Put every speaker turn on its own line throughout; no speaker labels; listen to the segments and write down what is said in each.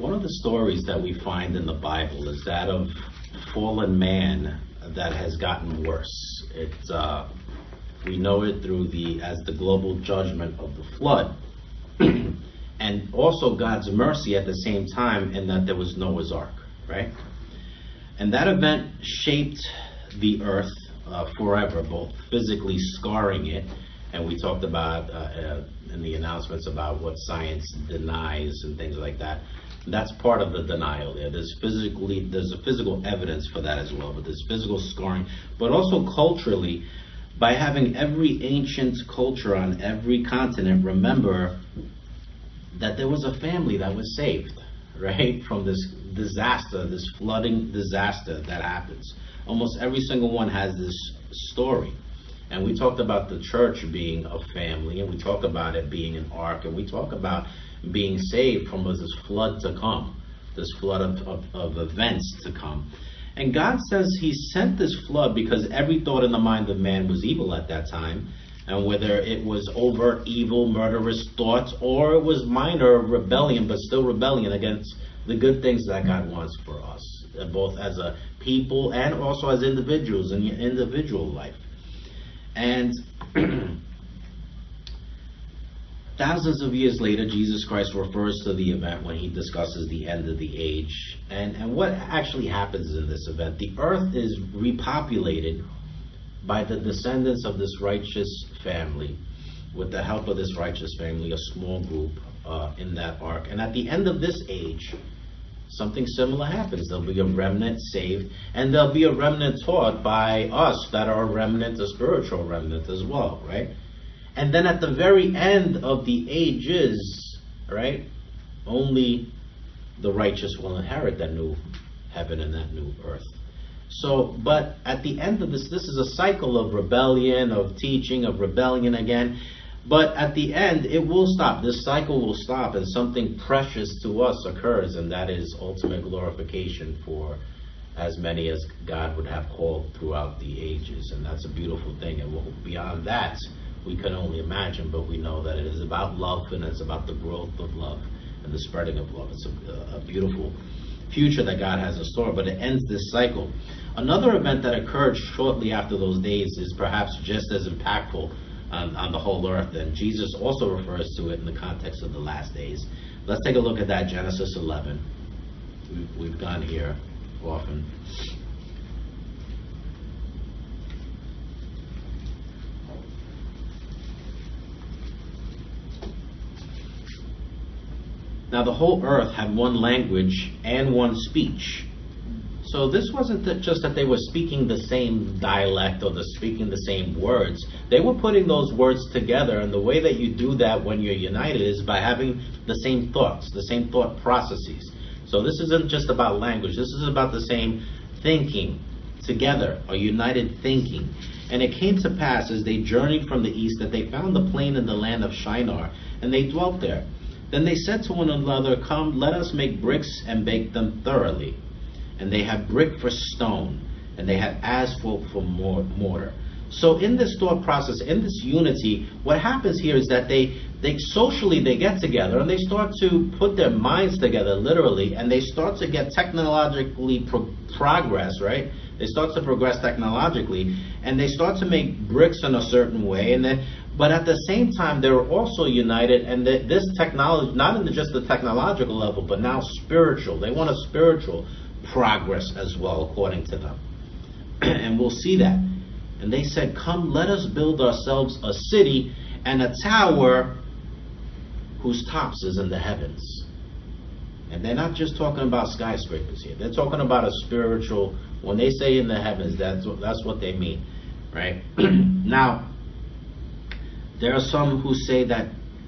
One of the stories that we find in the Bible is that of fallen man that has gotten worse. We know it through as the global judgment of the flood, and also God's mercy at the same time, in that there was Noah's Ark, right? And that event shaped the earth forever, both physically scarring it, and we talked about in the announcements about what science denies and things like that. That's part of the denial there. There's a physical evidence for that as well, but there's physical scarring, but also culturally, by having every ancient culture on every continent remember that there was a family that was saved, right, from this disaster, this flooding disaster that happens. Almost every single one has this story. And we talked about the church being a family, and we talk about it being an ark, and we talk about being saved from this flood to come, this flood of events to come. And God says he sent this flood because every thought in the mind of man was evil at that time. And whether it was overt evil, murderous thoughts, or it was minor rebellion, but still rebellion against the good things that God wants for us, both as a people and also as individuals in your individual life. And thousands of years later, Jesus Christ refers to the event when he discusses the end of the age. And what actually happens in this event? The earth is repopulated by the descendants of this righteous family. With the help of this righteous family, a small group in that ark. And at the end of this age, something similar happens. There'll be a remnant saved, and there'll be a remnant taught by us that are a remnant, a spiritual remnant as well, right? And then at the very end of the ages, right, only the righteous will inherit that new heaven and that new earth. So, but at the end of this is a cycle of rebellion, of teaching, of rebellion again. But at the end, it will stop. This cycle will stop, and something precious to us occurs, and that is ultimate glorification for as many as God would have called throughout the ages. And that's a beautiful thing. And beyond that, we can only imagine, but we know that it is about love, and it's about the growth of love and the spreading of love. It's a beautiful future that God has in store, but it ends this cycle. Another event that occurred shortly after those days is perhaps just as impactful on the whole earth, and Jesus also refers to it in the context of the last days. Let's take a look at that, Genesis 11. We've gone here often. Now the whole earth had one language and one speech. So this wasn't just that they were speaking the same dialect or speaking the same words. They were putting those words together, and the way that you do that when you're united is by having the same thoughts, the same thought processes. So this isn't just about language. This is about the same thinking together, a united thinking. And it came to pass as they journeyed from the east that they found the plain in the land of Shinar, and they dwelt there. Then they said to one another, "Come, let us make bricks and bake them thoroughly." And they had brick for stone, and they had asphalt for mortar. So in this thought process, in this unity, what happens here is that they socially get together, and they start to put their minds together, literally, and they start to get technologically progress, right? They start to progress technologically, and they start to make bricks in a certain way, but at the same time, they're also united, and this technology, not in just the technological level, but now spiritual. They want a spiritual progress as well, according to them. And we'll see that. And they said, "Come, let us build ourselves a city and a tower whose tops is in the heavens." And they're not just talking about skyscrapers here. They're talking about a spiritual, when they say in the heavens, that's what they mean, right? Now, there are some who say that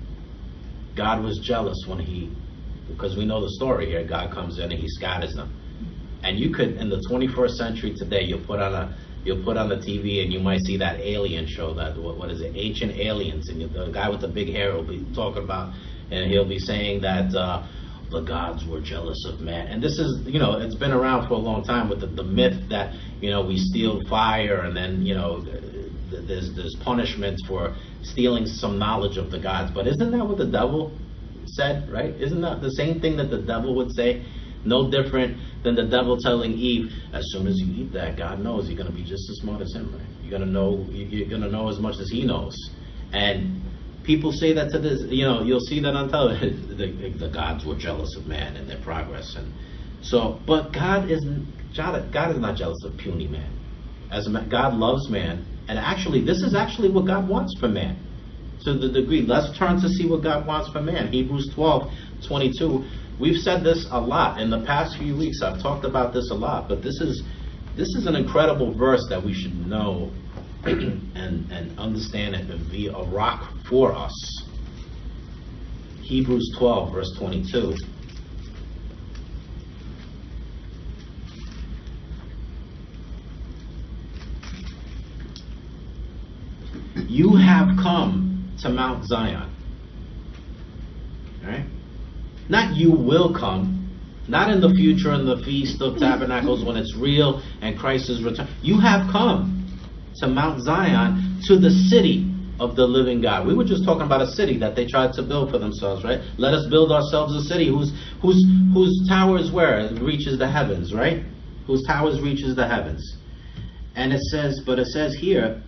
God was jealous because we know the story here, God comes in and he scatters them. And you could, in the 21st century today, you'll put on the TV and you might see that alien show, that what is it, Ancient Aliens, and the guy with the big hair will be talking about, and he'll be saying that the gods were jealous of man. And this is, it's been around for a long time with the myth that, we steal fire, and then, there's punishment for stealing some knowledge of the gods. But isn't that what the devil said, right? Isn't that the same thing that the devil would say? No different than the devil telling Eve, as soon as you eat that, God knows you're going to be just as smart as him, right? You're going to know as much as he knows. And people say that to this, you'll see that on television. The gods were jealous of man and their progress. And so, but God is not jealous of puny man. God loves man. And actually, this is actually what God wants for man. To the degree, let's turn to see what God wants for man. Hebrews 12:22. We've said this a lot in the past few weeks. I've talked about this a lot, but this is an incredible verse that we should know and understand it and be a rock for us. Hebrews 12, verse 22. You have come to Mount Zion. All right? Not you will come. Not in the future in the Feast of Tabernacles when it's real and Christ is returned. You have come to Mount Zion, to the city of the living God. We were just talking about a city that they tried to build for themselves, right? Let us build ourselves a city whose towers reaches the heavens, right? Whose towers reaches the heavens. And it says here,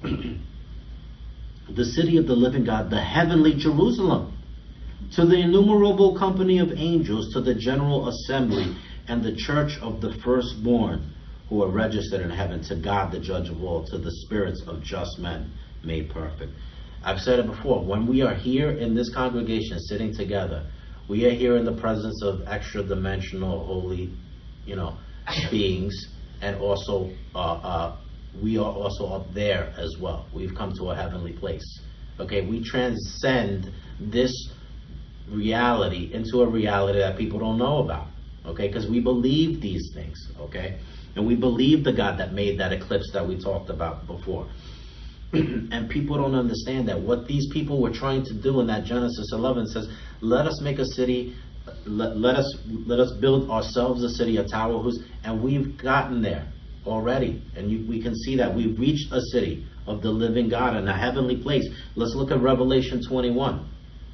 the city of the living God, the heavenly Jerusalem, to the innumerable company of angels, to the general assembly and the church of the firstborn who are registered in heaven, to God the judge of all, to the spirits of just men made perfect. I've said it before, when we are here in this congregation sitting together, we are here in the presence of extra dimensional holy beings, and also we are also up there as well. We've come to a heavenly place. Okay, we transcend this reality into a reality that people don't know about. Okay, because we believe these things. Okay, and we believe the God that made that eclipse that we talked about before. And people don't understand that what these people were trying to do in that Genesis 11 says, let us make a city, let us build ourselves a city, a tower, and we've gotten there already. And we can see that we've reached a city of the living God in a heavenly place. Let's look at Revelation 21.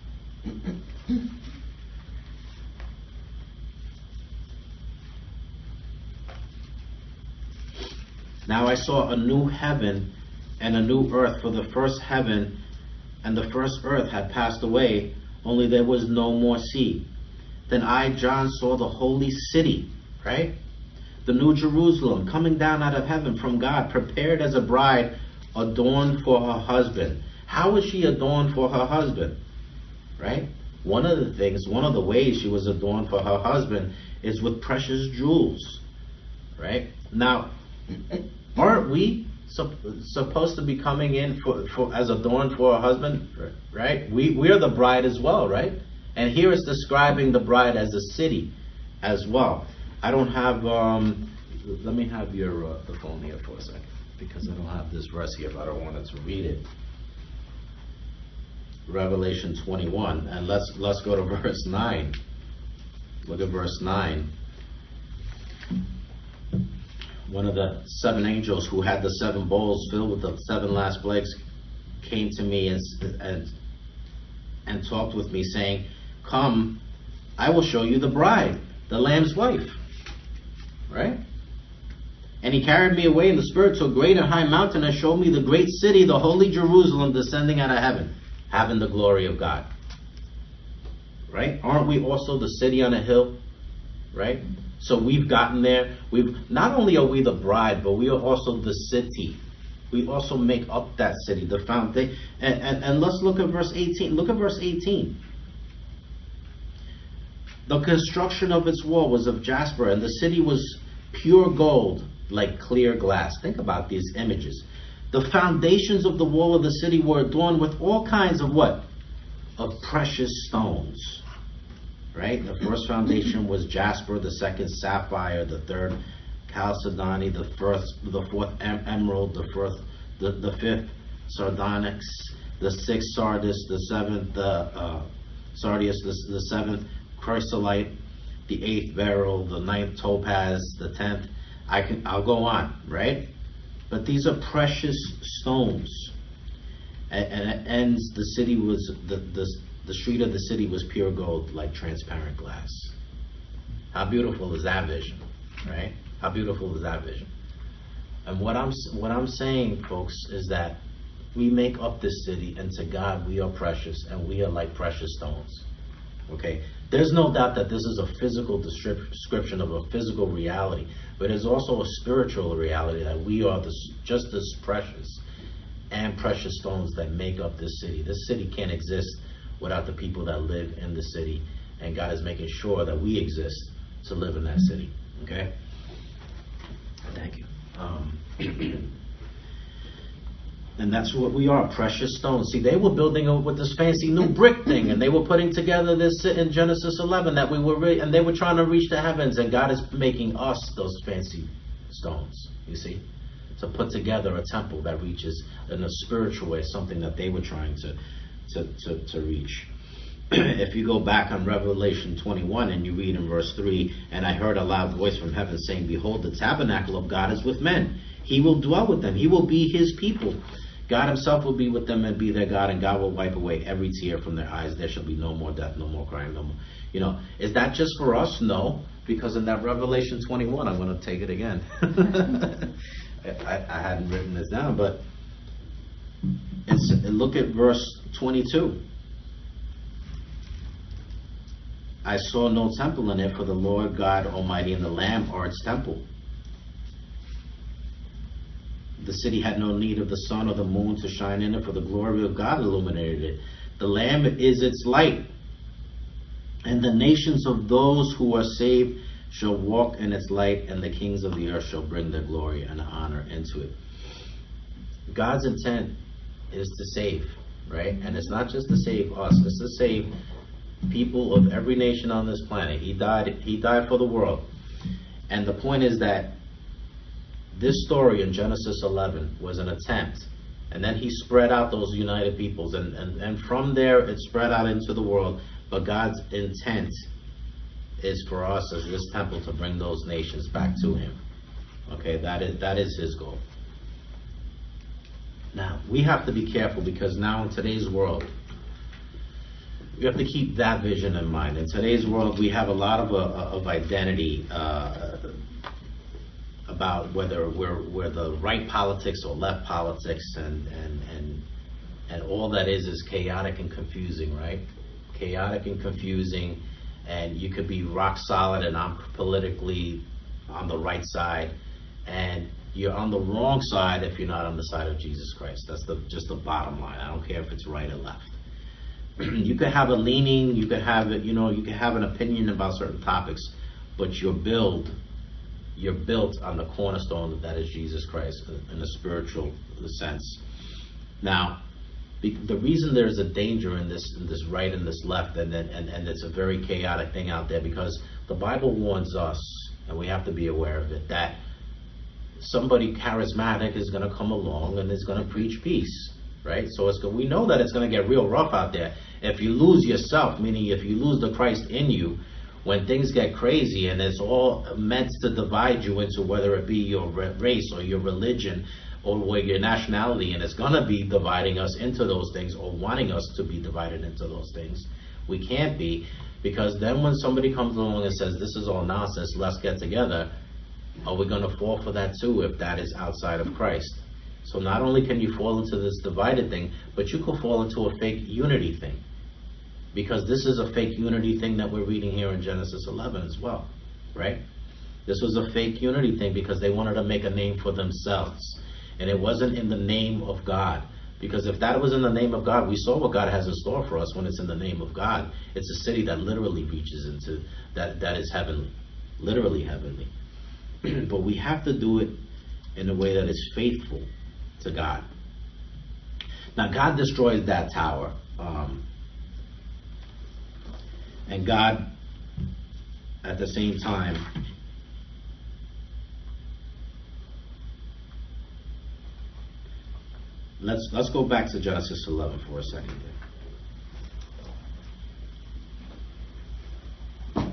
Now I saw a new heaven and a new earth, for the first heaven and the first earth had passed away, only there was no more sea. Then I, John, saw the holy city, right? The new Jerusalem, coming down out of heaven from God, prepared as a bride, adorned for her husband. How is she adorned for her husband? Right? One of the ways she was adorned for her husband is with precious jewels. Right? Now, aren't we supposed to be coming in for as adorned for a husband? Right? We're the bride as well, right? And here it's describing the bride as a city as well. I don't have, let me have the phone here for a second, because I don't have this verse here, but I wanted to read it. Revelation 21, and let's go to verse 9. Look at verse 9. One of the seven angels who had the seven bowls filled with the seven last plagues came to me and talked with me, saying, "Come, I will show you the bride, the Lamb's wife." Right? And he carried me away in the spirit to a great and high mountain and showed me the great city, the holy Jerusalem, descending out of heaven, having the glory of God. Right? Aren't we also the city on a hill? Right? So we've gotten there. Not only are we the bride, but we are also the city. We also make up that city, the foundation. And let's look at verse 18. Look at verse 18. The construction of its wall was of jasper, and the city was pure gold, like clear glass. Think about these images. The foundations of the wall of the city were adorned with all kinds of what? Of precious stones. Right? The first foundation was jasper, the second sapphire, the third chalcedony, the fourth emerald, the fifth sardonyx, the sixth sardis, the seventh sardius, the seventh chrysolite, the eighth beryl, the ninth topaz, the 10th. I'll go on, right? But these are precious stones. And it ends, the city was, The street of the city was pure gold, like transparent glass. How beautiful is that vision, right? How beautiful is that vision? And what I'm saying, folks, is that we make up this city, and to God we are precious, and we are like precious stones. Okay? There's no doubt that this is a physical description of a physical reality, but there's also a spiritual reality that we are just as precious and precious stones that make up this city. This city can't exist without the people that live in the city, and God is making sure that we exist to live in that city. Okay? Thank you. And that's what we are, precious stones. See, they were building with this fancy new brick thing, and they were putting together this in Genesis 11 that and they were trying to reach the heavens, and God is making us those fancy stones, you see, to put together a temple that reaches in a spiritual way, something that they were trying to reach. If you go back on Revelation 21 and you read in verse 3, and I heard a loud voice from heaven saying, behold, the tabernacle of God is with men. He will dwell with them. He will be his people. God himself will be with them and be their God, and God will wipe away every tear from their eyes. There shall be no more death, no more crying, no more. Is that just for us? No, because in that Revelation 21, I'm going to take it again. I hadn't written this down, but look at verse 22. I saw no temple in it, for the Lord God Almighty and the Lamb are its temple. The city had no need of the sun or the moon to shine in it, for the glory of God illuminated it. The Lamb is its light, and the nations of those who are saved shall walk in its light, and the kings of the earth shall bring their glory and honor into it. God's intent is to save, right? And it's not just to save us, it's to save people of every nation on this planet. He died for the world. And the point is that this story in Genesis 11 was an attempt, and then he spread out those united peoples, and from there it spread out into the world. But God's intent is for us as this temple to bring those nations back to him. Okay, that is his goal. Now, we have to be careful, because now in today's world, we have to keep that vision in mind. In today's world, we have a lot of identity about whether we're the right politics or left politics, and all that is chaotic and confusing, right? Chaotic and confusing, and you could be rock solid, and I'm politically on the right side, and you're on the wrong side if you're not on the side of Jesus Christ. That's just the bottom line. I don't care if it's right or left. You could have a leaning, you could have it, you could have an opinion about certain topics, but you're built on the cornerstone that is Jesus Christ in a spiritual sense. Now, the reason there's a danger in this right and this left, and it's a very chaotic thing out there, because the Bible warns us, and we have to be aware of it, that somebody charismatic is going to come along and is going to preach peace. Right? So we know that it's going to get real rough out there. If you lose yourself, meaning if you lose the Christ in you, when things get crazy and it's all meant to divide you into whether it be your race or your religion or your nationality, and it's going to be dividing us into those things or wanting us to be divided into those things, we can't be, because then when somebody comes along and says, this is all nonsense, let's get together, are we going to fall for that too if that is outside of Christ? So not only can you fall into this divided thing, but you could fall into a fake unity thing. Because this is a fake unity thing that we're reading here in Genesis 11 as well, right? This was a fake unity thing because they wanted to make a name for themselves. And it wasn't in the name of God. Because if that was in the name of God, we saw what God has in store for us when it's in the name of God. It's a city that literally reaches into, that is heavenly. Literally heavenly. But we have to do it in a way that is faithful to God. Now, God destroys that tower, and God, at the same time, let's go back to Genesis 11 for a second there.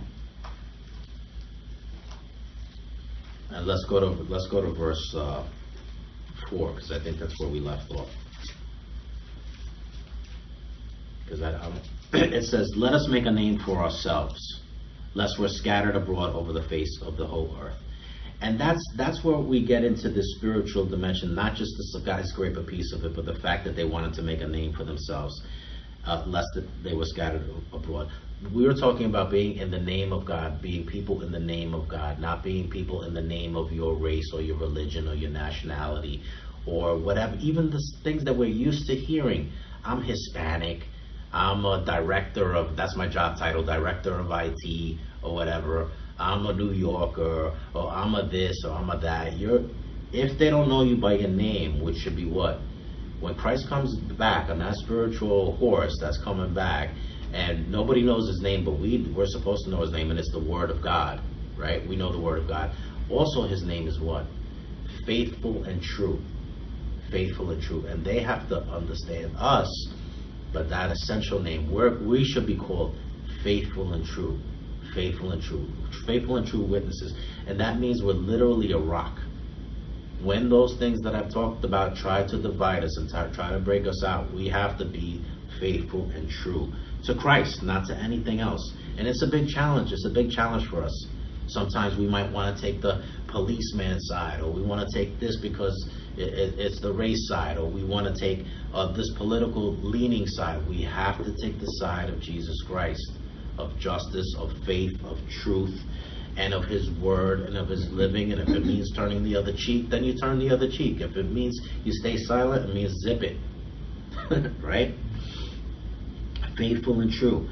And let's go to verse 4, because I think that's where we left off. Because it says, let us make a name for ourselves, lest we're scattered abroad over the face of the whole earth. And that's where we get into this spiritual dimension, not just the skyscraper piece of it, but the fact that they wanted to make a name for themselves, lest they were scattered abroad. We were talking about being in the name of God, being people in the name of God, not being people in the name of your race or your religion or your nationality or whatever, even the things that we're used to hearing. I'm Hispanic, I'm a director of, that's my job title, director of IT or whatever. I'm a New Yorker, or I'm a this, or I'm a that. If they don't know you by your name, which should be what? When Christ comes back on that spiritual horse that's coming back, and nobody knows his name, but we're supposed to know his name, and it's the Word of God, right? We know the Word of God. Also, his name is what? Faithful and true. Faithful and true. And they have to understand us, but that essential name, we should be called faithful and true. Faithful and true. Faithful and true witnesses. And that means we're literally a rock. When those things that I've talked about try to divide us and try to break us out, we have to be faithful and true to Christ, not to anything else. And it's a big challenge. It's a big challenge for us. Sometimes we might want to take the policeman side, or we want to take this because it's the race side, or we want to take this political leaning side. We have to take the side of Jesus Christ, of justice, of faith, of truth, and of his word, and of his living. And if it means turning the other cheek, then you turn the other cheek. If it means you stay silent, it means zip it. Right? Faithful and true.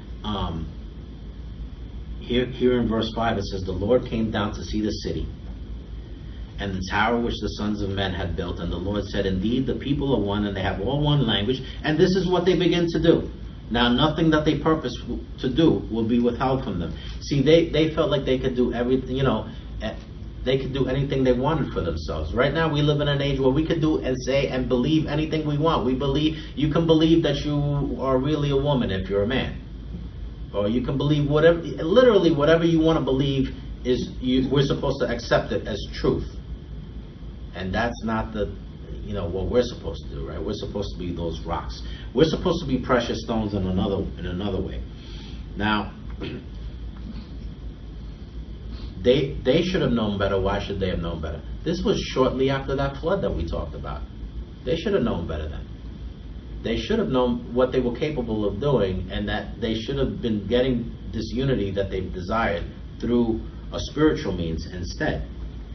Here in verse 5 it says, the Lord came down to see the city and the tower which the sons of men had built. And the Lord said, indeed, the people are one, and they have all one language. And this is what they begin to do. Now, nothing that they purpose to do will be withheld from them. See, they felt like they could do everything, they could do anything they wanted for themselves. Right now, we live in an age where we could do and say and believe anything we want. You can believe that you are really a woman if you're a man. Or you can believe literally whatever you want to believe we're supposed to accept it as truth. And that's not what we're supposed to do, right? We're supposed to be those rocks. We're supposed to be precious stones in another way. Now, they should have known better. Why should they have known better? This was shortly after that flood that we talked about. They should have known better then. They should have known what they were capable of doing, and that they should have been getting this unity that they desired through a spiritual means instead.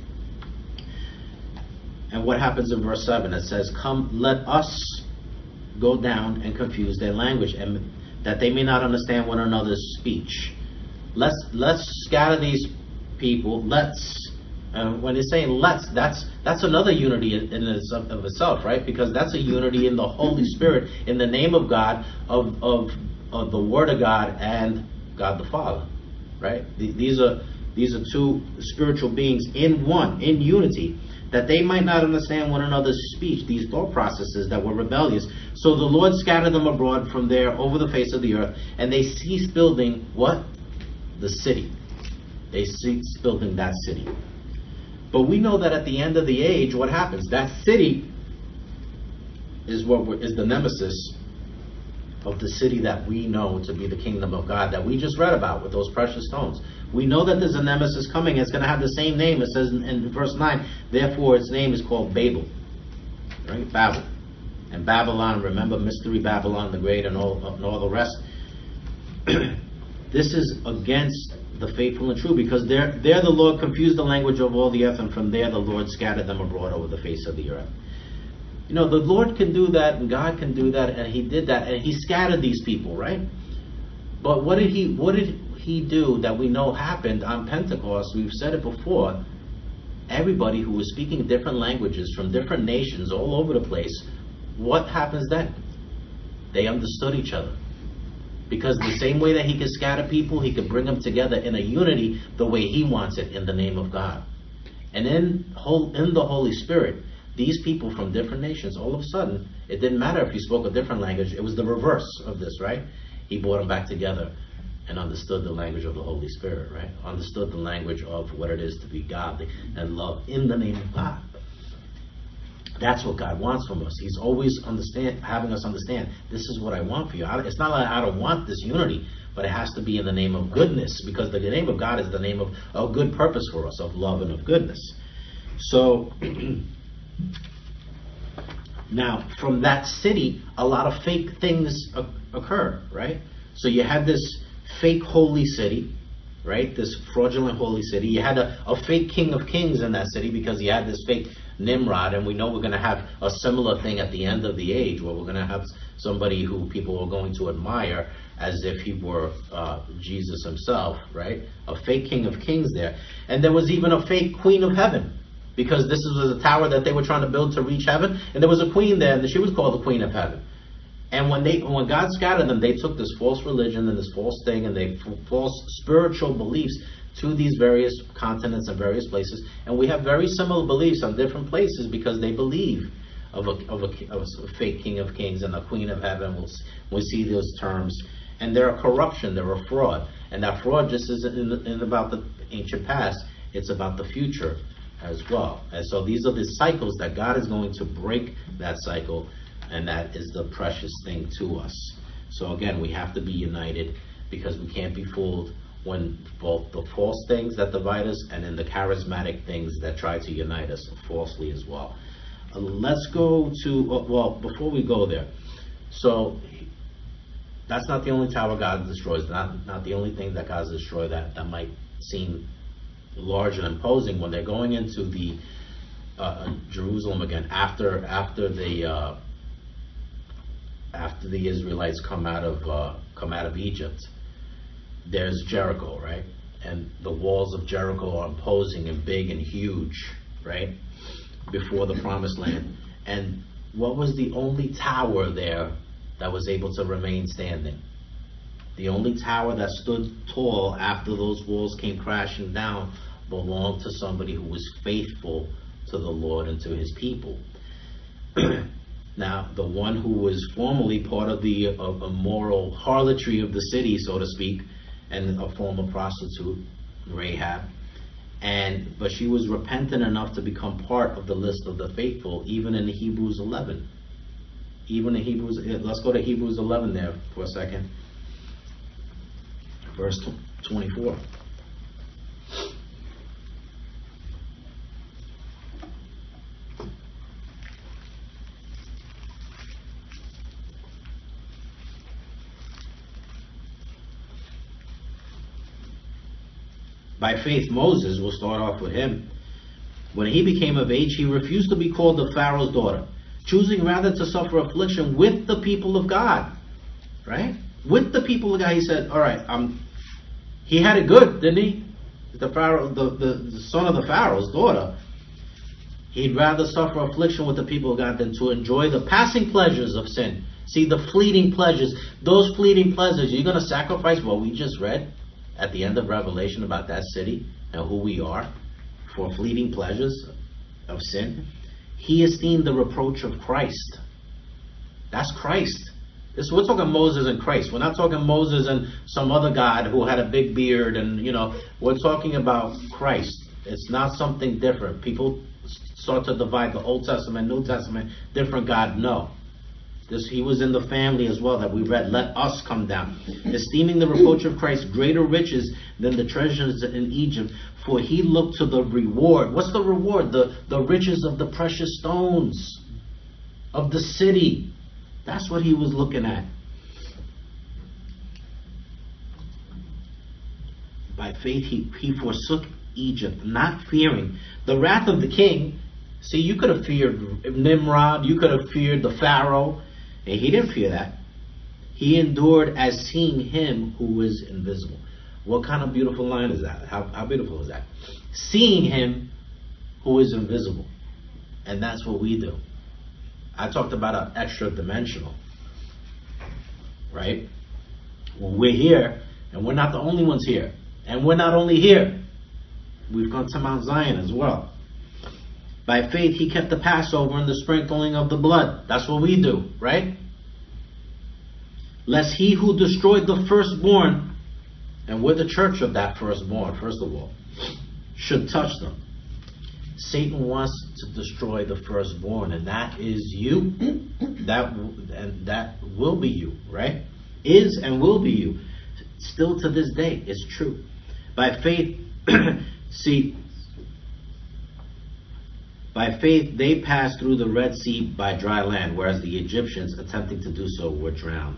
And what happens in verse 7? It says, come, let us go down and confuse their language, and that they may not understand one another's speech. Let's scatter these people. When it's saying let's, that's another unity in of itself, right? Because that's a unity in the Holy Spirit, in the name of God, of the Word of God and God the Father, right? These are two spiritual beings in one, in unity, that they might not understand one another's speech, these thought processes that were rebellious. So the Lord scattered them abroad from there over the face of the earth, and they ceased building what? The city. They ceased building that city. But we know that at the end of the age, what happens? That city is the nemesis of the city that we know to be the kingdom of God, that we just read about with those precious stones. We know that there's a nemesis coming. It's going to have the same name. It says in verse 9, therefore its name is called Babel. Right? Babel. And Babylon, remember Mystery Babylon the Great and all the rest. This is against the faithful and true, because there the Lord confused the language of all the earth, and from there the Lord scattered them abroad over the face of the earth. The Lord can do that, and God can do that, and he did that, and he scattered these people, right? But what did he do that we know happened on Pentecost? We've said it before. Everybody who was speaking different languages from different nations all over the place, what happens then? They understood each other. Because the same way that he could scatter people, he could bring them together in a unity the way he wants it, in the name of God. And in the Holy Spirit, these people from different nations, all of a sudden, it didn't matter if you spoke a different language. It was the reverse of this, right? He brought them back together and understood the language of the Holy Spirit, right? Understood the language of what it is to be godly and love in the name of God. That's what God wants from us. He's always having us understand, this is what I want for you. It's not like I don't want this unity, but it has to be in the name of goodness, because the name of God is the name of a good purpose for us, of love and of goodness. So, now, from that city, a lot of fake things occur, right? So you had this fake holy city, right? This fraudulent holy city. You had a fake king of kings in that city, because you had this fake Nimrod, and we know we're going to have a similar thing at the end of the age, where we're going to have somebody who people are going to admire as if he were Jesus himself, right? A fake king of kings there. And there was even a fake queen of heaven, because this was a tower that they were trying to build to reach heaven, and there was a queen there, and she was called the queen of heaven. And when God scattered them, they took this false religion and this false thing and they false spiritual beliefs to these various continents and various places. And we have very similar beliefs on different places, because they believe of a fake king of kings and a queen of heaven. We'll see those terms. And they're a corruption, they're a fraud. And that fraud just isn't about the ancient past, it's about the future as well. And so these are the cycles that God is going to break that cycle. And that is the precious thing to us. So again, we have to be united, because we can't be fooled when both the false things that divide us and in the charismatic things that try to unite us falsely as well. Let's go to, well, before we go there. So that's not the only tower God destroys, not the only thing that God destroys that might seem large and imposing when they're going into the Jerusalem again after the Israelites come out of Egypt. There's Jericho, right? And the walls of Jericho are imposing and big and huge, right? Before the promised land. And what was the only tower there that was able to remain standing? The only tower that stood tall after those walls came crashing down belonged to somebody who was faithful to the Lord and to his people. Now, the one who was formerly part of the immoral harlotry of the city, so to speak, and a former prostitute, Rahab, but she was repentant enough to become part of the list of the faithful, even in Hebrews 11. Let's go to Hebrews 11 there for a second. Verse 24. By faith, Moses, we'll start off with him. When he became of age, he refused to be called the Pharaoh's daughter, choosing rather to suffer affliction with the people of God. Right? With the people of God, he said, all right, he had it good, didn't he? The Pharaoh, the son of the Pharaoh's daughter. He'd rather suffer affliction with the people of God than to enjoy the passing pleasures of sin. See, the fleeting pleasures, those fleeting pleasures, you're going to sacrifice what we just read at the end of Revelation about that city and who we are for fleeting pleasures of sin. He esteemed the reproach of Christ. That's Christ. We're talking Moses and Christ. We're not talking Moses and some other God who had a big beard and, we're talking about Christ. It's not something different. People start to divide the Old Testament, New Testament, different God. No. He was in the family as well that we read. Let us come down. Esteeming the reproach of Christ greater riches than the treasures in Egypt, for he looked to the reward. What's the reward? The riches of the precious stones of the city. That's what he was looking at. By faith he forsook Egypt, not fearing the wrath of the king. See, you could have feared Nimrod, you could have feared the Pharaoh, and he didn't fear that. He endured as seeing him who is invisible. What kind of beautiful line is that? How beautiful is that? Seeing him who is invisible. And that's what we do. I talked about an extra dimensional. Right? Well, we're here, and we're not the only ones here. And we're not only here. We've gone to Mount Zion as well. By faith, he kept the Passover and the sprinkling of the blood. That's what we do, right? Lest he who destroyed the firstborn, and we're the church of that firstborn, first of all, should touch them. Satan wants to destroy the firstborn, and that is you. That will be you, right? Is and will be you. Still to this day, it's true. By faith, by faith they passed through the Red Sea by dry land, whereas the Egyptians, attempting to do so, were drowned.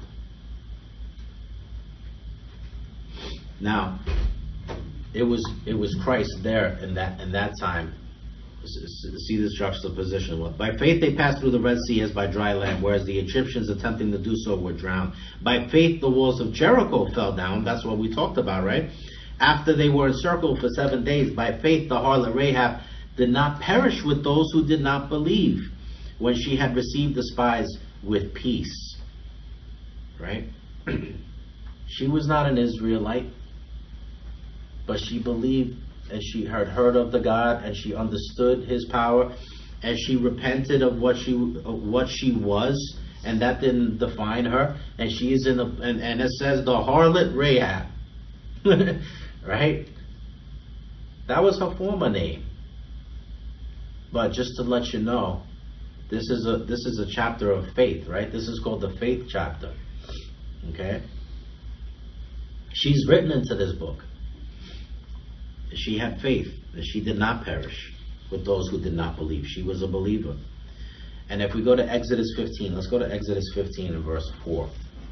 Now, it was Christ there in that time. See this juxtaposition. By faith they passed through the Red Sea as by dry land, whereas the Egyptians attempting to do so were drowned. By faith the walls of Jericho fell down. That's what we talked about, right? After they were encircled for 7 days. By faith the harlot Rahab did not perish with those who did not believe, when she had received the spies with peace. Right? She was not an Israelite, but she believed, and she had heard of the God, and she understood his power, and she repented of what she was, and that didn't define her. And she is and it says the harlot Rahab. Right? That was her former name. But just to let you know, this is a chapter of faith, right? This is called the faith chapter. Okay? She's written into this book. She had faith that she did not perish with those who did not believe. She was a believer. And if we go to Exodus 15, let's go to Exodus 15 and verse 4.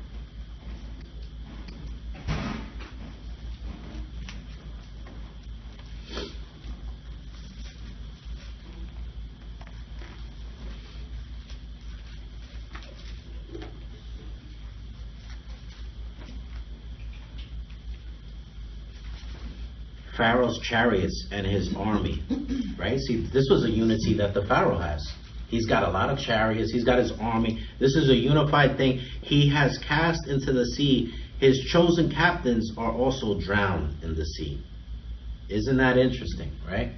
Pharaoh's chariots and his army, right? See, this was a unity that the Pharaoh has. He's got a lot of chariots. He's got his army. This is a unified thing. He has cast into the sea. His chosen captains are also drowned in the sea. Isn't that interesting, right?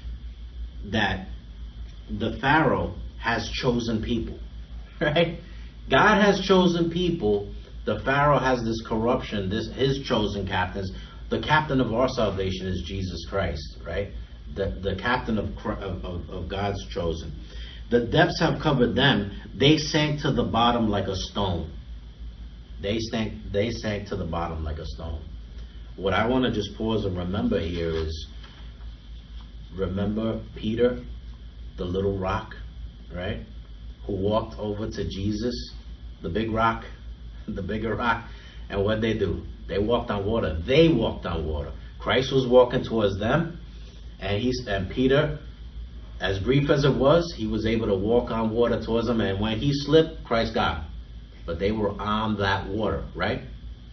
That the Pharaoh has chosen people, right? God has chosen people. The Pharaoh has this corruption, his chosen captains. The captain of our salvation is Jesus Christ, right? The captain of God's chosen. The depths have covered them. They sank to the bottom like a stone. They sank to the bottom like a stone. What I want to just pause and remember here is, remember Peter, the little rock, right? Who walked over to Jesus, the big rock, the bigger rock. And what they do? They walked on water. They walked on water. Christ was walking towards them, and Peter, as brief as it was, he was able to walk on water towards them. And when he slipped, Christ got him. But they were on that water, right?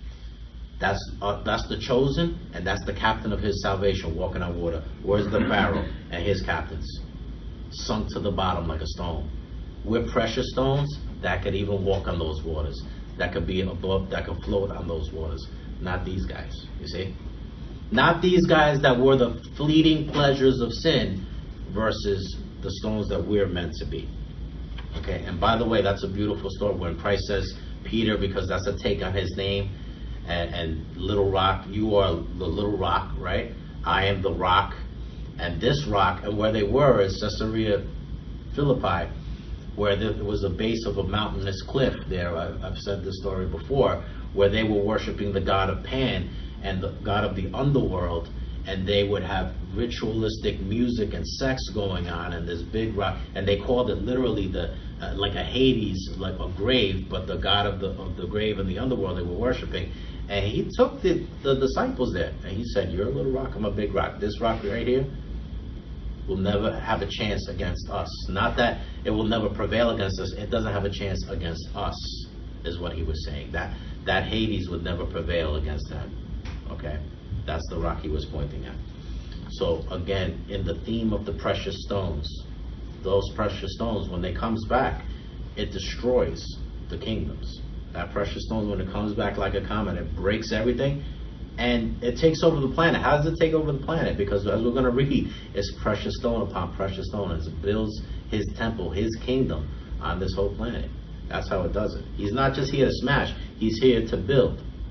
That's the chosen, and that's the captain of his salvation walking on water. Where's the Pharaoh and his captains? Sunk to the bottom like a stone. We're precious stones that could even walk on those waters. That could be above, that could float on those waters. Not these guys, you see? Not these guys that were the fleeting pleasures of sin versus the stones that we're meant to be. Okay, and by the way, that's a beautiful story when Christ says Peter, because that's a take on his name, and little rock, you are the little rock, right? I am the rock, and this rock, and where they were is Caesarea Philippi, where there was a base of a mountainous cliff there. I've said this story before, where they were worshiping the god of Pan and the god of the underworld, and they would have ritualistic music and sex going on in this big rock, and they called it literally like a Hades, like a grave, but the god of the grave and the underworld they were worshiping. And he took the disciples there, and he said, "You're a little rock, I'm a big rock. This rock right here will never have a chance against us. Not that it will never prevail against us. It doesn't have a chance against us," is what he was saying. That Hades would never prevail against that. Okay? That's the rock he was pointing at. So again, in the theme of the precious stones, those precious stones, when they comes back, it destroys the kingdoms. That precious stone, when it comes back like a comet, it breaks everything. And it takes over the planet. How does it take over the planet? Because as we're going to read, it's precious stone upon precious stone. As it builds his temple, his kingdom on this whole planet. That's how it does it. He's not just here to smash. He's here to build.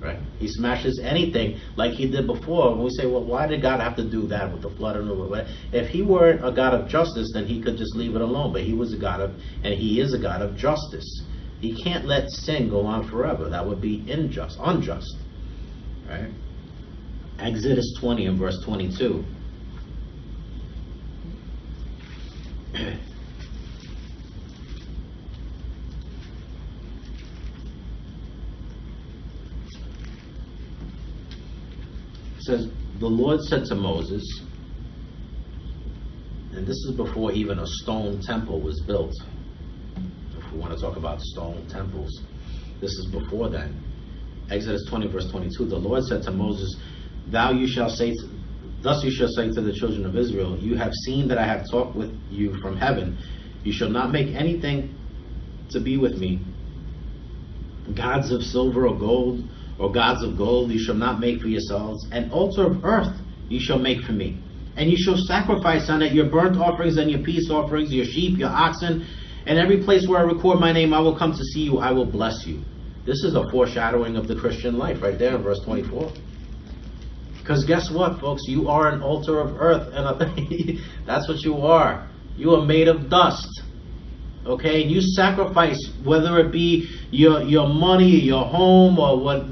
right? He smashes anything like he did before. And we say, well, why did God have to do that with the flood and all that? If he weren't a God of justice, then he could just leave it alone. But he was a God of, and he is a God of justice. He can't let sin go on forever. That would be unjust, right? Exodus 20 and verse 22. It says, the Lord said to Moses, and this is before even a stone temple was built. If we want to talk about stone temples, this is before then. Exodus 20 verse 22, the Lord said to Moses, thus you shall say to the children of Israel, you have seen that I have talked with you from heaven. You shall not make anything to be with me, gods of silver or gold, or gods of gold you shall not make for yourselves. An altar of earth you shall make for me. And you shall sacrifice on it your burnt offerings and your peace offerings, your sheep, your oxen. And every place where I record my name, I will come to see you. I will bless you. This is a foreshadowing of the Christian life right there in verse 24. Because guess what, folks? You are an altar of earth. And that's what you are. You are made of dust. Okay, and you sacrifice, whether it be your money, your home, or what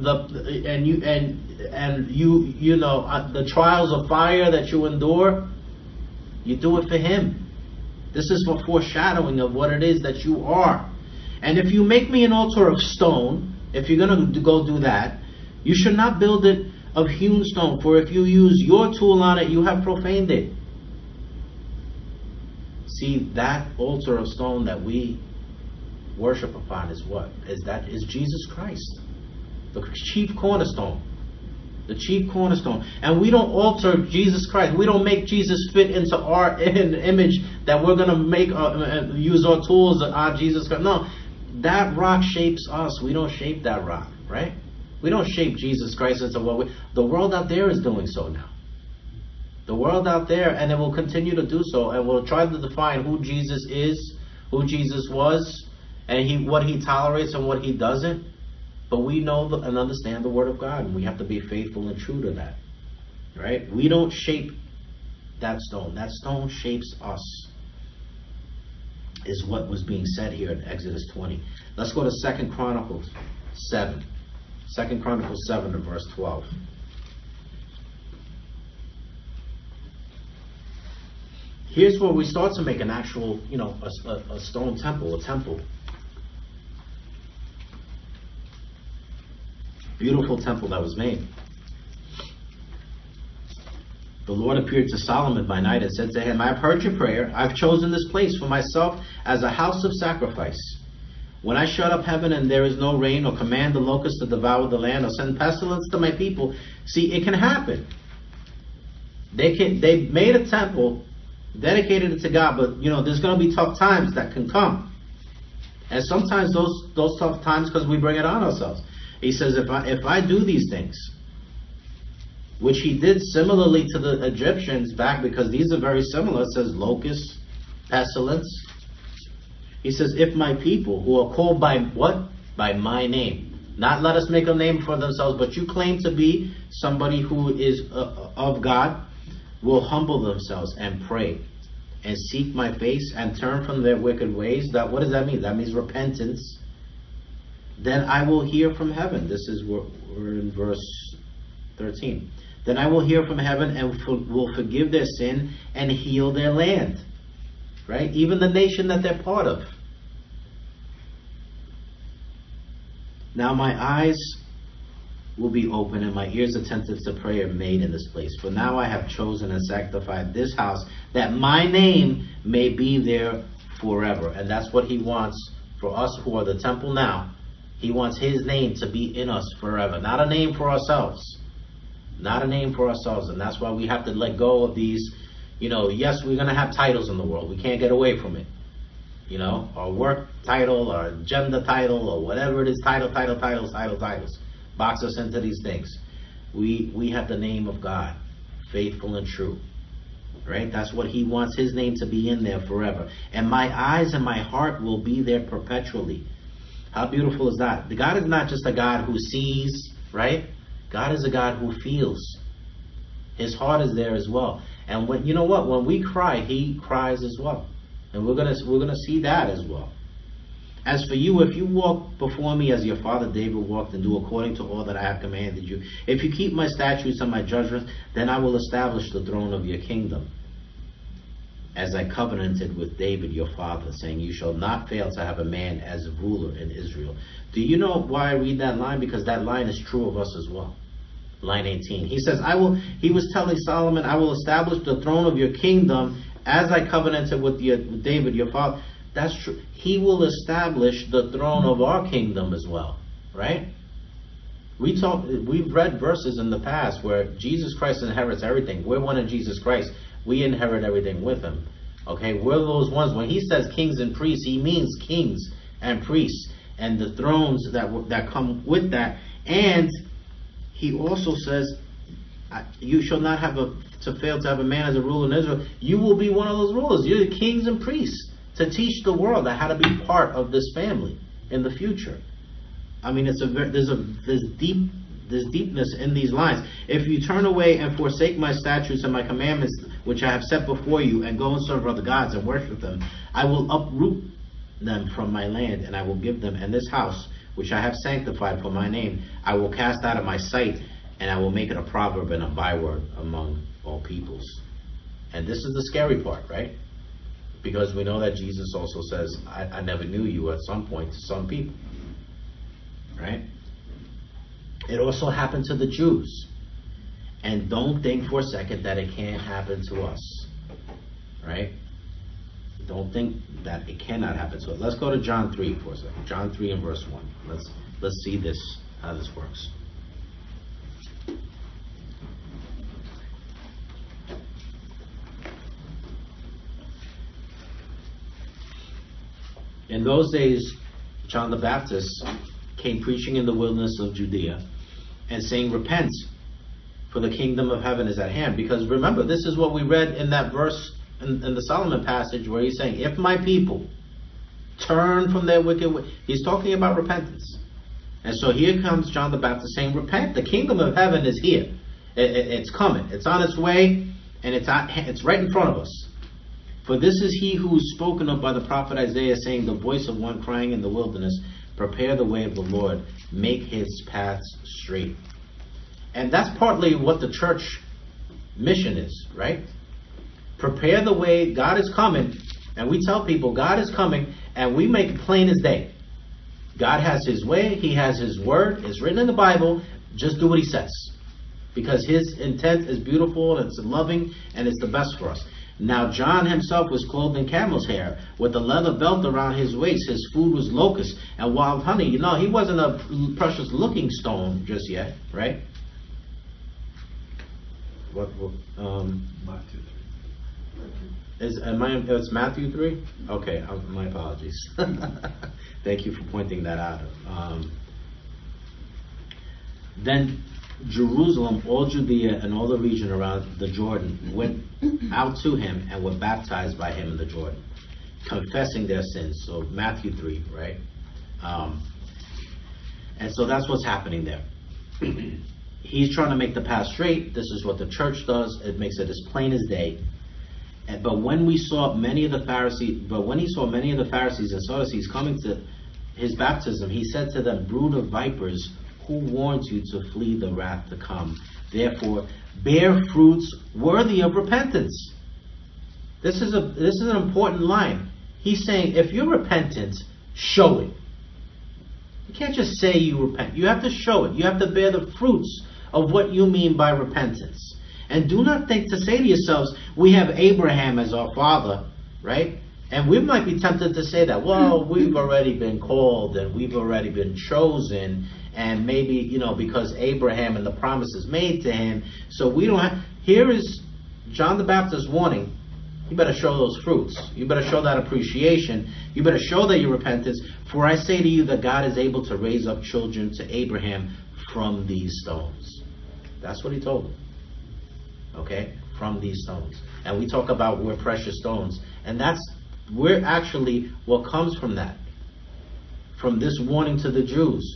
the trials of fire that you endure. You do it for Him. This is a foreshadowing of what it is that you are. And if you make me an altar of stone, if you're going to go do that, you should not build it of hewn stone. For if you use your tool on it, you have profaned it. See, that altar of stone that we worship upon is what? Is Jesus Christ, the chief cornerstone. The chief cornerstone. And we don't alter Jesus Christ. We don't make Jesus fit into our image that we're going to make use our tools on Jesus Christ. No, that rock shapes us. We don't shape that rock, right? We don't shape Jesus Christ into what the world out there is doing so now. The world out there, and it will continue to do so, and will try to define who Jesus is, who Jesus was, and what He tolerates and what He doesn't. But we know and understand the Word of God, and we have to be faithful and true to that. Right? We don't shape that stone. That stone shapes us, is what was being said here in Exodus 20. Let's go to 2 Chronicles 7. 2 Chronicles 7 to verse 12. Here's where we start to make an actual, a stone temple, a temple. Beautiful temple that was made. The Lord appeared to Solomon by night and said to him, I have heard your prayer. I've chosen this place for myself as a house of sacrifice. When I shut up heaven and there is no rain, or command the locusts to devour the land, or send pestilence to my people. See, it can happen. They made a temple, dedicated it to God, but there's going to be tough times that can come. And sometimes those tough times, because we bring it on ourselves. He says, if I do these things, which He did similarly to the Egyptians back, because these are very similar. It says locusts, pestilence. He says, if my people who are called by what? By my name. Not let us make a name for themselves, but you claim to be somebody who is of God, will humble themselves and pray and seek my face and turn from their wicked ways. What does that mean? That means repentance. Then I will hear from heaven. This is we're in verse 13. Then I will hear from heaven and will forgive their sin and heal their land. Right? Even the nation that they're part of. Now my eyes will be open and my ears attentive to prayer made in this place. For now I have chosen and sanctified this house, that my name may be there forever. And that's what He wants for us who are the temple now. He wants His name to be in us forever. Not a name for ourselves. Not a name for ourselves. And that's why we have to let go of these. Yes, we're going to have titles in the world. We can't get away from it. Our work title, our gender title, or whatever it is, titles. Box us into these things. We have the name of God, faithful and true. Right? That's what He wants His name to be in there forever. And my eyes and my heart will be there perpetually. How beautiful is that? The God is not just a God who sees right? God is a God who feels. His heart is there as well. And when, you know what? When we cry, he cries as well. And we're gonna see that as well. As for you, if you walk before me as your father David walked, and do according to all that I have commanded you, if you keep my statutes and my judgments, then I will establish the throne of your kingdom, as I covenanted with David your father, saying, you shall not fail to have a man as a ruler in Israel. Do you know why I read that line? Because that line is true of us as well. Line 18. He says, he was telling Solomon, I will establish the throne of your kingdom as I covenanted with David your father. That's true. He will establish the throne of our kingdom as well, right? We've read verses in the past where Jesus Christ inherits everything. We're one in Jesus Christ. We inherit everything with him. Okay, we're those ones. When he says kings and priests, he means kings and priests and the thrones that come with that. And he also says, you shall not have to fail to have a man as a ruler in Israel. You will be one of those rulers. You're the kings and priests to teach the world how to be part of this family in the future. I mean, there's deepness in these lines. If you turn away and forsake my statutes and my commandments, which I have set before you, and go and serve other gods and worship them, I will uproot them from my land, and I will give them, and this house, which I have sanctified for my name, I will cast out of my sight, and I will make it a proverb and a byword among all peoples. And this is the scary part, right? Because we know that Jesus also says, I never knew you at some point to some people. Right? It also happened to the Jews. And don't think for a second that it can't happen to us. Right? Don't think that it cannot happen to us. Let's go to John 3 for a second. John 3 and verse 1. Let's see this, how this works. In those days, John the Baptist came preaching in the wilderness of Judea and saying, repent, for the kingdom of heaven is at hand. Because remember, this is what we read in that verse in the Solomon passage where he's saying, if my people turn from their wicked way. He's talking about repentance. And so here comes John the Baptist saying, repent, the kingdom of heaven is here. It's coming. It's on its way, and it's right in front of us. For this is he who is spoken of by the prophet Isaiah, saying, the voice of one crying in the wilderness, prepare the way of the Lord, make his paths straight. And that's partly what the church mission is, right? Prepare the way. God is coming, and we tell people God is coming, and we make it plain as day. God has his way, he has his word, it's written in the Bible, just do what he says. Because his intent is beautiful, and it's loving, and it's the best for us. Now John himself was clothed in camel's hair, with a leather belt around his waist. His food was locusts and wild honey. You know, he wasn't a precious looking stone just yet, right?
Matthew 3.
It's Matthew 3? Okay, my apologies. Thank you for pointing that out. Then Jerusalem, all Judea, and all the region around the Jordan went out to him and were baptized by him in the Jordan, confessing their sins. So Matthew 3, right? And so that's what's happening there. He's trying to make the path straight. This is what the church does. It makes it as plain as day. But when he saw many of the Pharisees and Sadducees coming to his baptism, he said to them, brood of vipers, who warned you to flee the wrath to come? Therefore, bear fruits worthy of repentance. This is an important line. He's saying, if you're repentant, show it. You can't just say you repent. You have to show it. You have to bear the fruits of what you mean by repentance. And do not think to say to yourselves, we have Abraham as our father, right? And we might be tempted to say that, well, we've already been called and we've already been chosen, and maybe, because Abraham and the promises made to him, so we don't have... Here is John the Baptist warning, you better show those fruits. You better show that appreciation. You better show that you're repentant. For I say to you that God is able to raise up children to Abraham from these stones. That's what he told them. Okay? From these stones. And we talk about we're precious stones. And we're actually what comes from that. From this warning to the Jews.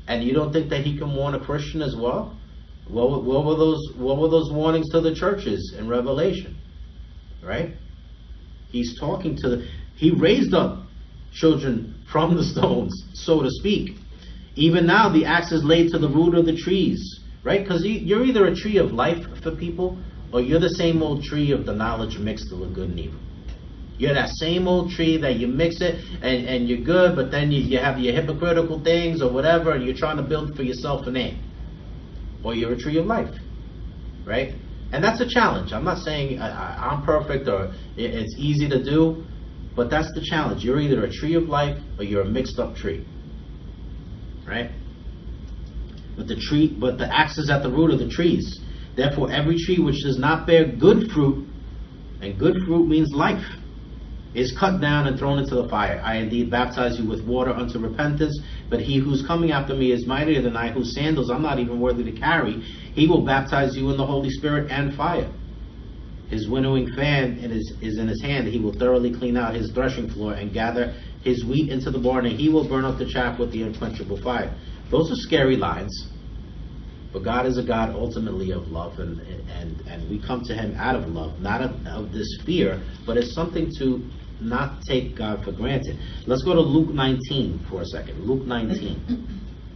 And you don't think that he can warn a Christian as well? What were those warnings to the churches in Revelation? Right? He's talking to he raised up children from the stones, so to speak. Even now the axe is laid to the root of the trees. Right? Because you're either a tree of life for people, or you're the same old tree of the knowledge mixed with good and evil. You're that same old tree that you mix it and you're good, but then you have your hypocritical things or whatever, and you're trying to build for yourself a name. Or you're a tree of life. Right? And that's a challenge. I'm not saying I'm perfect or it's easy to do, but that's the challenge. You're either a tree of life or you're a mixed up tree. Right? But the axe is at the root of the trees. Therefore, every tree which does not bear good fruit, and good fruit means life, is cut down and thrown into the fire. I indeed baptize you with water unto repentance, but he who's coming after me is mightier than I, whose sandals I'm not even worthy to carry. He will baptize you in the Holy Spirit and fire. His winnowing fan is in his hand. He will thoroughly clean out his threshing floor and gather his wheat into the barn, and he will burn up the chaff with the unquenchable fire. Those are scary lines. But God is a God ultimately of love, and we come to him out of love, not of this fear, but it's something to not take God for granted. Let's go to Luke 19 for a second. Luke 19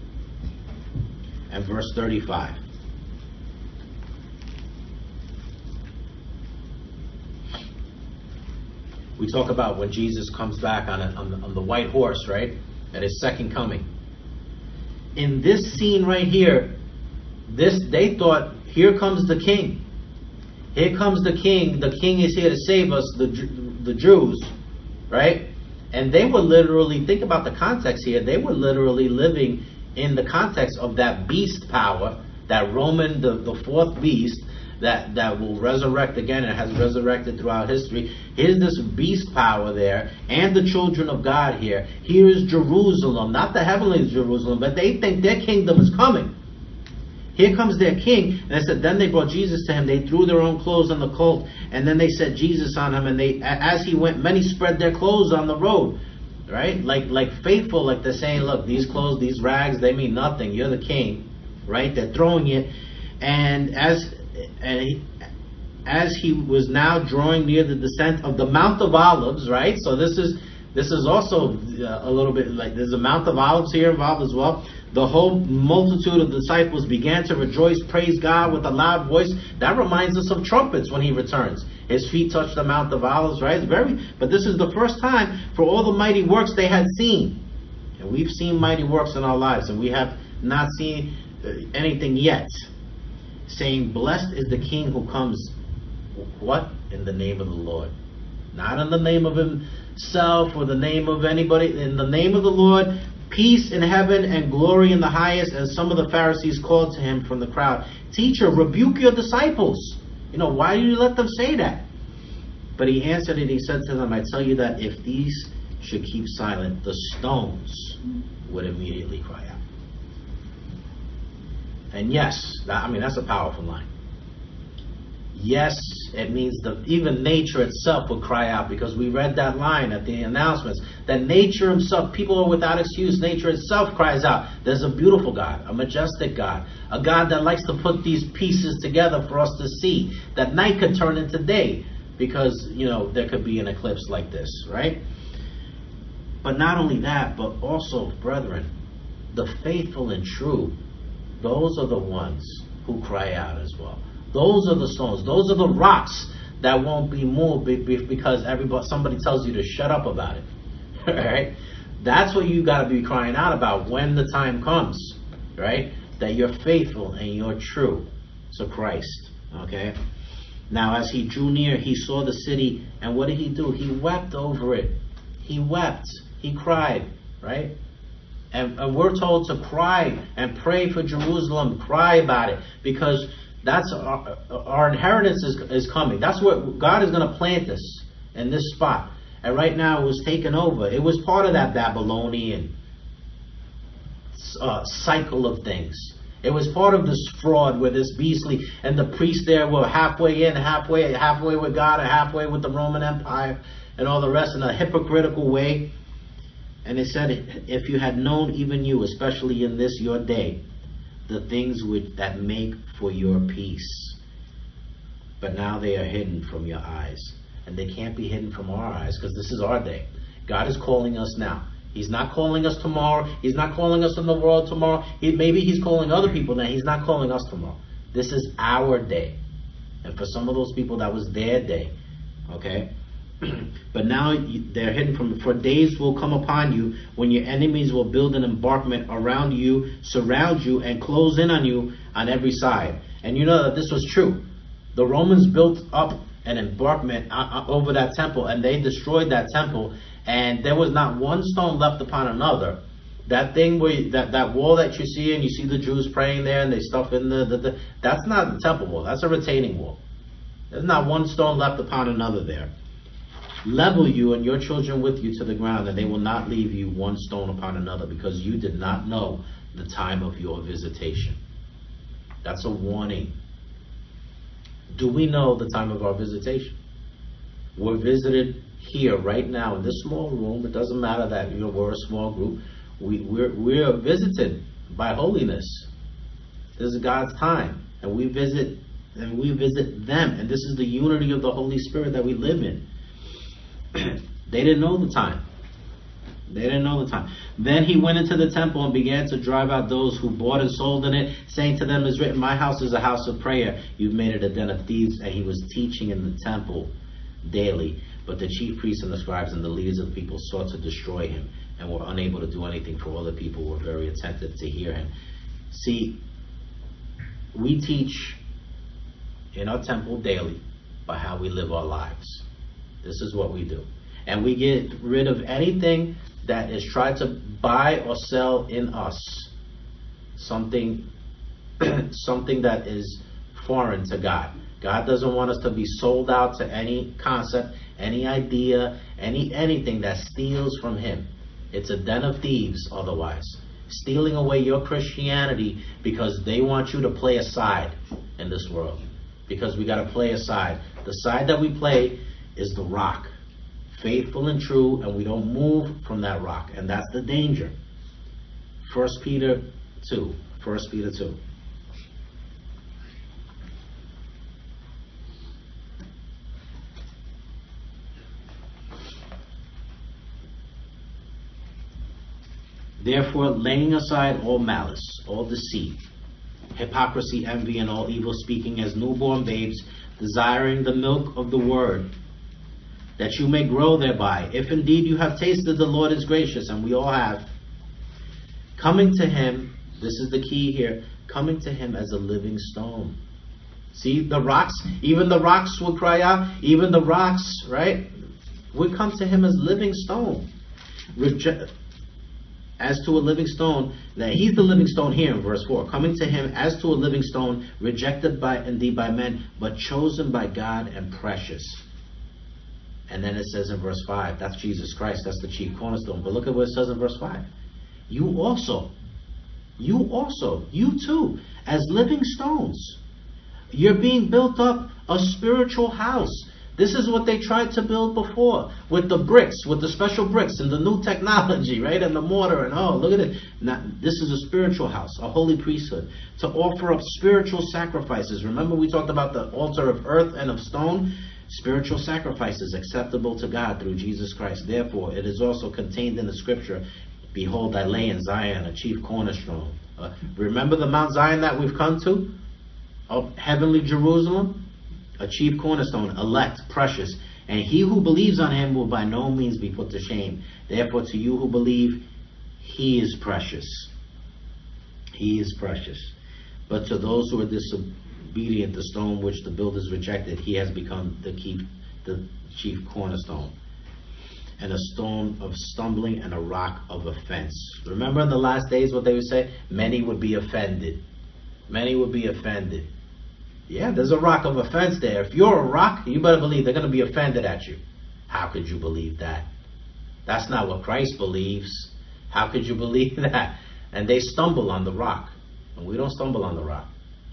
and verse 35. We talk about when Jesus comes back on the white horse, right? At his second coming. In this scene right here, they thought, here comes the king. Here comes the king. The king is here to save us, the Jews, right? And they were literally, think about the context here, they were literally living in the context of that beast power, that Roman, the fourth beast, that will resurrect again and has resurrected throughout history. Here's this beast power there, and the children of God here. Here is Jerusalem, not the heavenly Jerusalem, but they think their kingdom is coming. Here comes their king. And it said, then they brought Jesus to him. They threw their own clothes on the colt, and then they set Jesus on him. And as he went, many spread their clothes on the road. Right? Like faithful, like they're saying, look, these clothes, these rags, they mean nothing. You're the king. Right? They're throwing it. And as he was now drawing near the descent of the Mount of Olives, right? So this is also a little bit like there's a Mount of Olives here involved as well. The whole multitude of disciples began to rejoice, praise God with a loud voice. That reminds us of trumpets when he returns. His feet touched the Mount of Olives, right? But this is the first time for all the mighty works they had seen. And we've seen mighty works in our lives, and we have not seen anything yet. Saying, blessed is the King who comes, what? In the name of the Lord. Not in the name of himself or the name of anybody. In the name of the Lord, peace in heaven and glory in the highest. And some of the Pharisees called to him from the crowd, teacher, rebuke your disciples. Why do you let them say that? But he answered and he said to them, I tell you that if these should keep silent, the stones would immediately cry out. And yes, that's a powerful line. Yes, it means that even nature itself would cry out, because we read that line at the announcements, that nature himself, people are without excuse, nature itself cries out. There's a beautiful God, a majestic God, a God that likes to put these pieces together for us to see, that night could turn into day, because, there could be an eclipse like this, right? But not only that, but also, brethren, the faithful and true, those are the ones who cry out as well. Those are the stones. Those are the rocks that won't be moved because somebody tells you to shut up about it. Right? That's what you got to be crying out about when the time comes. Right? That you're faithful and you're true to Christ. Okay? Now, as he drew near, he saw the city, and what did he do? He wept over it. He wept. He cried. Right? And we're told to cry and pray for Jerusalem. Cry about it, because that's our inheritance is coming. That's what God is going to plant us in this spot. And right now it was taken over. It was part of that Babylonian cycle of things. It was part of this fraud where this beastly, and the priests there were halfway in, halfway with God, and halfway with the Roman Empire and all the rest in a hypocritical way. And it said, if you had known, even you, especially in this your day, the things that make for your peace. But now they are hidden from your eyes. And they can't be hidden from our eyes, because this is our day. God is calling us now. He's not calling us tomorrow. He's not calling us in the world tomorrow. Maybe he's calling other people now. He's not calling us tomorrow. This is our day. And for some of those people, that was their day. Okay? But now they're hidden for days will come upon you when your enemies will build an embankment around you, surround you, and close in on you on every side. And you know that this was true. The Romans built up an embankment over that temple, and they destroyed that temple, and there was not one stone left upon another. That thing where that wall that you see, and you see the Jews praying there, and they stuff in that's not the temple wall. That's a retaining wall. There's not one stone left upon another there. Level you and your children with you to the ground, and they will not leave you one stone upon another, because you did not know the time of your visitation. That's a warning. Do we know the time of our visitation? We're visited here right now in this small room. It doesn't matter that we're a small group. We're visited by holiness. This is God's time, and we visit them, and this is the unity of the Holy Spirit that we live in. They didn't know the time. They didn't know the time. Then he went into the temple and began to drive out those who bought and sold in it, saying to them, "Is written, my house is a house of prayer. You've made it a den of thieves." And he was teaching in the temple daily. But the chief priests and the scribes and the leaders of the people sought to destroy him, and were unable to do anything, for all the people were very attentive to hear him. See, we teach in our temple daily by how we live our lives. This is what we do. And we get rid of anything that is tried to buy or sell in us. Something that is foreign to God. God doesn't want us to be sold out to any concept, any idea, anything that steals from him. It's a den of thieves otherwise. Stealing away your Christianity because they want you to play a side in this world. Because we got to play a side. The side that we play is the rock, faithful and true, and we don't move from that rock, and that's the danger. 1 Peter 2. Therefore, laying aside all malice, all deceit, hypocrisy, envy, and all evil speaking, as newborn babes, desiring the milk of the word, that you may grow thereby, if indeed you have tasted the Lord is gracious, and we all have. Coming to him, this is the key here, coming to him as a living stone. See, the rocks, even the rocks will cry out, even the rocks, right? We come to him as living stone. As to a living stone, that he's the living stone here in verse 4. Coming to him as to a living stone, rejected indeed by men, but chosen by God and precious. And then it says in verse 5, that's Jesus Christ, that's the chief cornerstone. But look at what it says in verse 5. You too, as living stones. You're being built up a spiritual house. This is what they tried to build before with the bricks, with the special bricks and the new technology, right? And the mortar and look at it. Now, this is a spiritual house, a holy priesthood, to offer up spiritual sacrifices. Remember we talked about the altar of earth and of stone? Spiritual sacrifices acceptable to God through Jesus Christ. Therefore, it is also contained in the scripture, behold, I lay in Zion a chief cornerstone. Remember the Mount Zion that we've come to? Of heavenly Jerusalem? A chief cornerstone, elect, precious. And he who believes on him will by no means be put to shame. Therefore, to you who believe, he is precious. He is precious. But to those who are disobedient, the stone which the builders rejected, he has become the chief cornerstone, and a stone of stumbling and a rock of offense. Remember in the last days what they would say? Many would be offended. Many would be offended. Yeah, there's a rock of offense there. If you're a rock, you better believe they're going to be offended at you. How could you believe that? That's not what Christ believes. How could you believe that? And they stumble on the rock. And we don't stumble on the rock.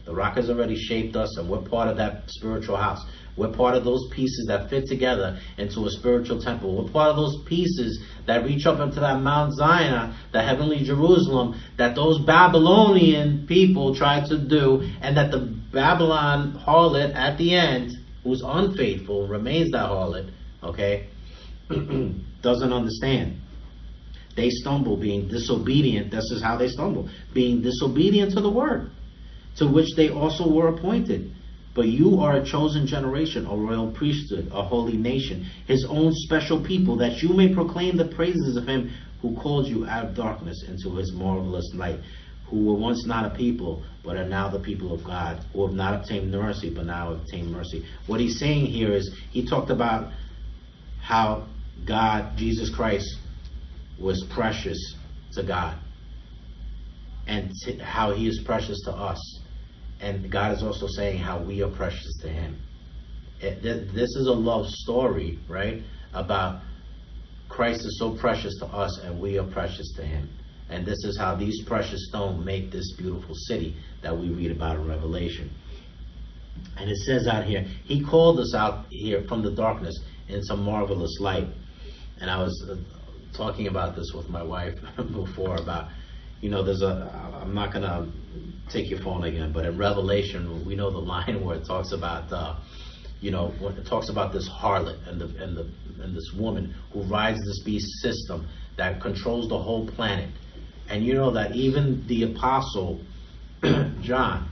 The rock has already shaped us, and we're part of that spiritual house. We're part of those pieces that fit together into a spiritual temple. We're part of those pieces that reach up into that Mount Zion, the heavenly Jerusalem, that those Babylonian people tried to do, and that the Babylon harlot at the end, who's unfaithful, remains that harlot, okay, doesn't understand. They stumble being disobedient. This is how they stumble. Being disobedient to the word, to which they also were appointed. But you are a chosen generation, a royal priesthood, a holy nation, his own special people, that you may proclaim the praises of him who called you out of darkness into his marvelous light, who were once not a people, but are now the people of God, who have not obtained mercy, but now have obtained mercy. What he's saying here is, he talked about how God, Jesus Christ, was precious to God, and how he is precious to us. And God is also saying how we are precious to him. This is a love story, right? About Christ is so precious to us and we are precious to him. And this is how these precious stones make this beautiful city that we read about in Revelation. And it says out here, he called us out here from the darkness into marvelous light. And I was talking about this with my wife before about, I'm not going to take your phone again, but in Revelation, we know the line where it talks about, when it talks about this harlot and this woman who rides this beast system that controls the whole planet. And you know that even the apostle John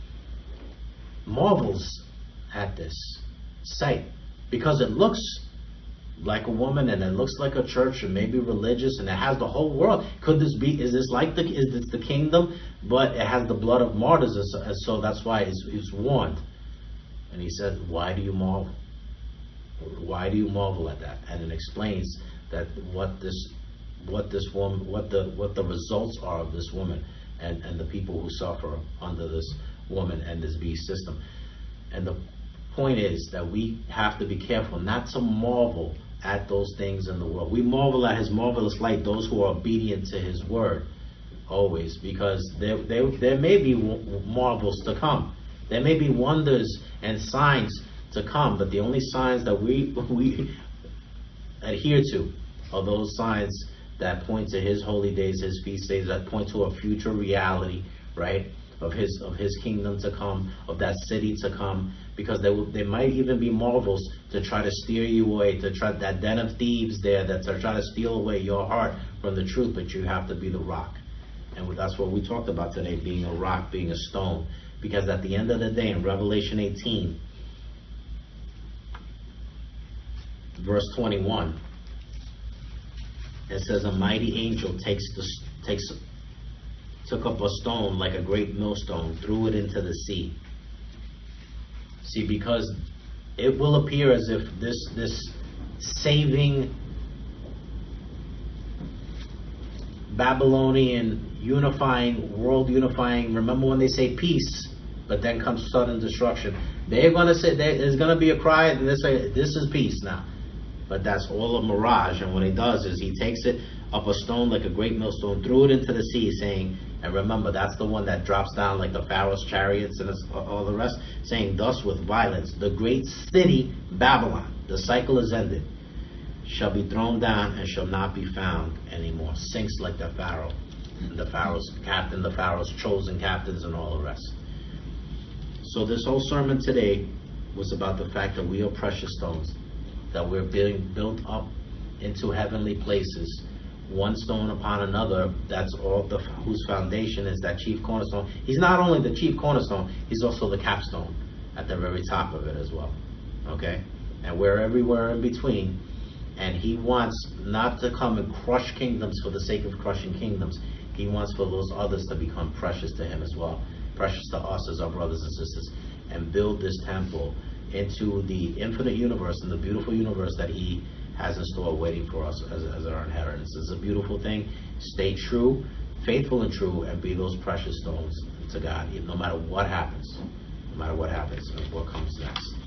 marvels at this sight, because it looks like a woman, and it looks like a church, and maybe religious, and it has the whole world. Is this the kingdom? But it has the blood of martyrs, and so that's why he's warned. And he said, why do you marvel? Why do you marvel at that? And it explains that what the results are of this woman, and the people who suffer under this woman and this beast system. And the point is that we have to be careful not to marvel at those things in the world. We marvel at his marvelous light, those who are obedient to his word, always, because there may be marvels to come. There may be wonders and signs to come, but the only signs that we adhere to are those signs that point to his holy days, his feast days, that point to a future reality, right? Of his kingdom to come, of that city to come, because there might even be marvels to try to steer you away, to try that den of thieves there that are trying to steal away your heart from the truth, but you have to be the rock. And that's what we talked about today, being a rock, being a stone, because at the end of the day, in Revelation 18, verse 21, it says, a mighty angel took up a stone like a great millstone, threw it into the sea. See, because it will appear as if this saving Babylonian world unifying, remember when they say peace, but then comes sudden destruction. They're going to say, there's going to be a cry, and they say, this is peace now. But that's all a mirage, and what he does is he takes it up a stone like a great millstone, threw it into the sea, saying, and remember, that's the one that drops down like the Pharaoh's chariots and all the rest, saying, thus with violence, the great city Babylon, the cycle is ended, shall be thrown down and shall not be found anymore. Sinks like the Pharaoh, the Pharaoh's captain, the Pharaoh's chosen captains, and all the rest. So this whole sermon today was about the fact that we are precious stones, that we're being built up into heavenly places, one stone upon another. That's all whose foundation is that chief cornerstone. He's not only the chief cornerstone, he's also the capstone at the very top of it as well. Okay? And we're everywhere in between. And he wants not to come and crush kingdoms for the sake of crushing kingdoms. He wants for those others to become precious to him as well, precious to us as our brothers and sisters, and build this temple into the infinite universe and the beautiful universe that he has in store waiting for us as our inheritance. It's a beautiful thing. Stay true, faithful and true, and be those precious stones to God, no matter what happens, and what comes next.